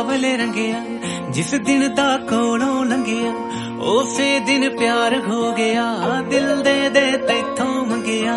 ਸਾਵਲੇ ਰੰਗਿਆ ਜਿਸ ਦਿਨ ਦਾ ਕੋਲੋਂ ਲੰਘਿਆ ਉਸੇ ਦਿਨ ਪਿਆਰ ਹੋ ਗਿਆ ਦਿਲ ਦੇ ਤੈਥੋਂ ਮੰਗਿਆ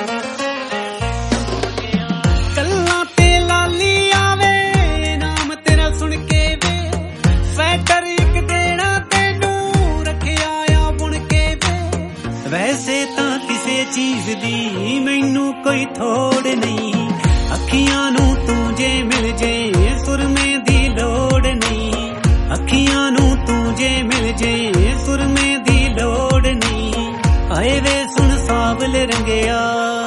ਕੱਲਾਂ ਤੇ ਲਾਲੀ ਆਵੇ ਨਾਮ ਤੇਰਾ ਸੁਣ ਕੇ ਵੇ ਸਵੈਟਰ ਇੱਕ ਦੇਣਾ ਤੈਨੂੰ ਰੱਖਿਆ ਆ ਬੁਣ ਕੇ ਵੇ ਵੈਸੇ ਤਾਂ ਕਿਸੇ ਚੀਜ਼ ਦੀ ਮੈਨੂੰ ਕੋਈ ਥੋੜ ਨਹੀਂ ਅੱਖੀਆਂ ਨੂੰ ਤੂੰ ਜੇ ਮਿਲ ਜੇ ਸੁਰਮੇ ਦੀ ਲੋੜ ਨਹੀਂ ਅੱਖੀਆਂ ਨੂੰ ਤੂੰ ਜੇ ਮਿਲ ਜੇ ਸੁਰਮੇ ਦੀ ਲੋੜ ਨਹੀਂ ਆਏ ਵੇ ਸੁਣ ਸਾਵਲੇ ਰੰਗਿਆ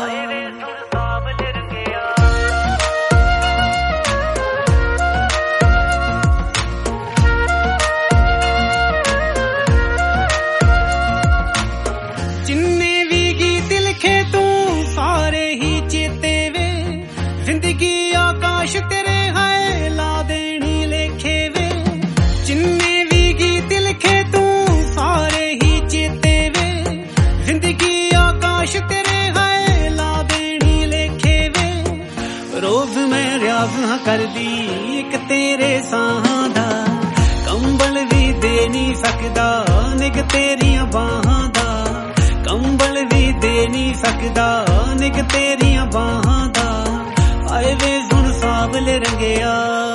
ਜਿੰਨੇ ਵੀ ਗੀਤ ਲਿਖੇ ਤੂੰ ਸਾਰੇ ਹੀ ਚੇਤੇ ਵੇ ਜ਼ਿੰਦਗੀ ਆਕਾਸ਼ ਤੇਰੇ ਹਾਏ ਲਾ ਦੇਣੀ ਲੇਖੇ ਵੇ ਜਿੰਨੇ ਵੀ ਗੀਤ ਲਿਖੇ ਤੂੰ ਸਾਰੇ ਹੀ ਚੇਤੇ ਵੇ ਜ਼ਿੰਦਗੀ ਆਕਾਸ਼ ਤੇਰੇ ਹਾਏ ਲਾ ਦੇਣੀ ਲੇਖੇ ਵੇ ਰੋਜ਼ ਮੈਂ ਰਿਆਜ਼ ਹਾਂ ਕਰਦੀ ਇੱਕ ਤੇਰੇ ਸਾਹਾਂ ਦਾ ਕੰਬਲ ਵੀ ਦੇ ਨਹੀਂ ਸਕਦਾ ਨਿੱਘ ਤੇਰੀਆਂ ਬਾਹਾਂ ਦਾ ਕੰਬਲ ਵੀ ਦੇ ਨਹੀਂ ਸਕਦਾ ਨਿੱਘ ਤੇਰੀਆਂ ਬਾਹਾਂ ਦਾ ਆਏ ਵੇ ਸੁਣ ਸਾਵਲੇ ਰੰਗਿਆ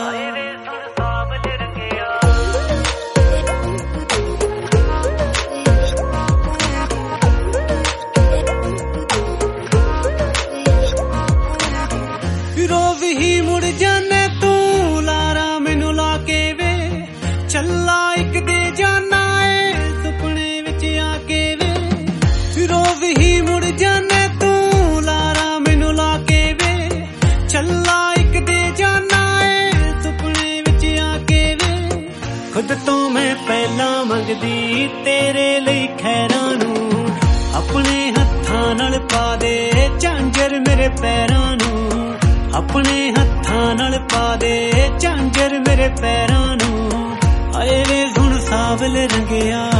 ਰੋਜ਼ ਹੀ ਮੁੜ ਜਾਨੇ ਤੂੰ ਲਾਰਾ ਮੈਨੂੰ ਲਾ ਕੇ ਵੇ ਚੱਲਾ ਇੱਕ ਦੇ ਜਾਨਾ ਏ ਸੁਪਨੇ ਵਿੱਚ ਆ ਕੇ ਵੇ ਰੋਜ਼ ਹੀ ਮੁੜ ਜਾਨੇ ਤੂੰ ਲਾਰਾ ਮੈਨੂੰ ਲਾ ਕੇ ਵੇ ਚੱਲਾ ਇੱਕ ਦੇ ਜਾਨਾ ਏ ਸੁਪਨੇ ਵਿੱਚ ਆ ਕੇ ਵੇ ਖੁਦ ਤੋਂ ਮੈਂ ਪਹਿਲਾਂ ਮੰਗਦੀ ਤੇਰੇ ਲਈ ਖੈਰਾਂ ਨੂੰ ਆਪਣੇ ਹੱਥਾਂ ਨਾਲ ਪਾ ਦੇ ਝਾਂਜਰ ਮੇਰੇ ਪੈਰਾਂ ਨੂੰ ਆਪਣੇ ਹੱਥਾਂ ਨਾਲ ਪਾ ਦੇ ਝਾਂਜਰ ਮੇਰੇ ਪੈਰਾਂ ਨੂੰ ਆਏ ਵੇ ਸੁਣ ਸਾਵਲੇ ਰੰਗਿਆ